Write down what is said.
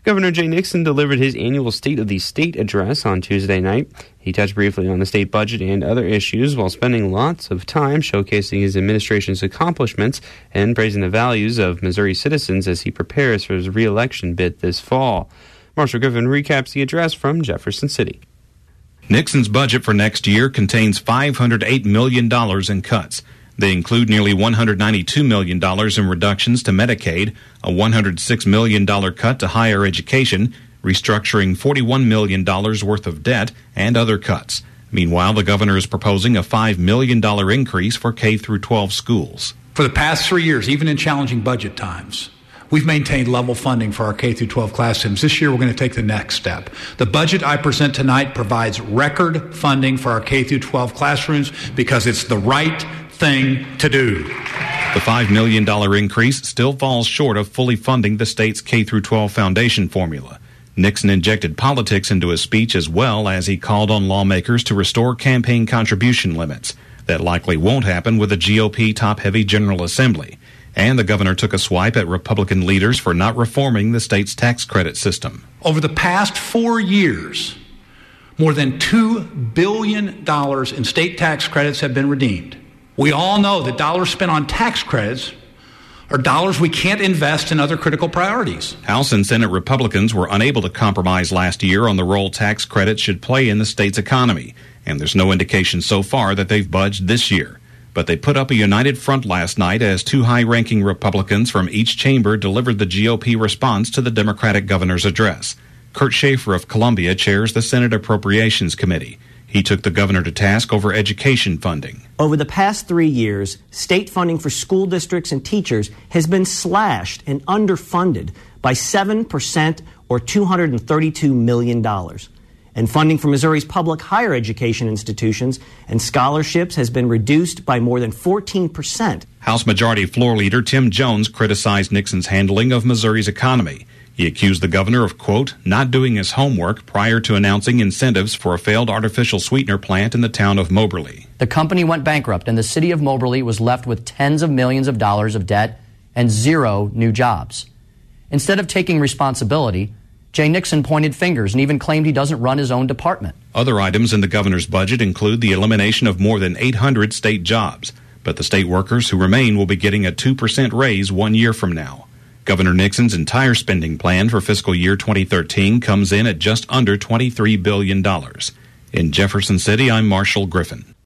Governor Jay Nixon delivered his annual State of the State address on Tuesday night. He touched briefly on the state budget and other issues while spending lots of time showcasing his administration's accomplishments and praising the values of Missouri citizens as he prepares for his re-election bid this fall. Marshall Griffin recaps the address from Jefferson City. Nixon's budget for next year contains $508 million in cuts. They include nearly $192 million in reductions to Medicaid, a $106 million cut to higher education, restructuring $41 million worth of debt, and other cuts. Meanwhile, the governor is proposing a $5 million increase for K-12 schools. For the past 3 years, even in challenging budget times, we've maintained level funding for our K-12 classrooms. This year, we're going to take the next step. The budget I present tonight provides record funding for our K-12 classrooms because it's the right thing to do. The $5 million increase still falls short of fully funding the state's K-12 foundation formula. Nixon injected politics into his speech as well as he called on lawmakers to restore campaign contribution limits. That likely won't happen with a GOP top-heavy General Assembly. And the governor took a swipe at Republican leaders for not reforming the state's tax credit system. Over the past 4 years, more than $2 billion in state tax credits have been redeemed. We all know that dollars spent on tax credits are dollars we can't invest in other critical priorities. House and Senate Republicans were unable to compromise last year on the role tax credits should play in the state's economy, and there's no indication so far that they've budged this year. But they put up a united front last night as two high-ranking Republicans from each chamber delivered the GOP response to the Democratic governor's address. Kurt Schaefer of Columbia chairs the Senate Appropriations Committee. He took the governor to task over education funding. Over the past 3 years, state funding for school districts and teachers has been slashed and underfunded by 7% or $232 million. And funding for Missouri's public higher education institutions and scholarships has been reduced by more than 14%. House Majority Floor Leader Tim Jones criticized Nixon's handling of Missouri's economy. He accused the governor of, quote, not doing his homework prior to announcing incentives for a failed artificial sweetener plant in the town of Moberly. The company went bankrupt, and the city of Moberly was left with tens of millions of dollars of debt and 0 new jobs. Instead of taking responsibility, Jay Nixon pointed fingers and even claimed he doesn't run his own department. Other items in the governor's budget include the elimination of more than 800 state jobs, but the state workers who remain will be getting a 2% raise 1 year from now. Governor Nixon's entire spending plan for fiscal year 2013 comes in at just under $23 billion. In Jefferson City, I'm Marshall Griffin.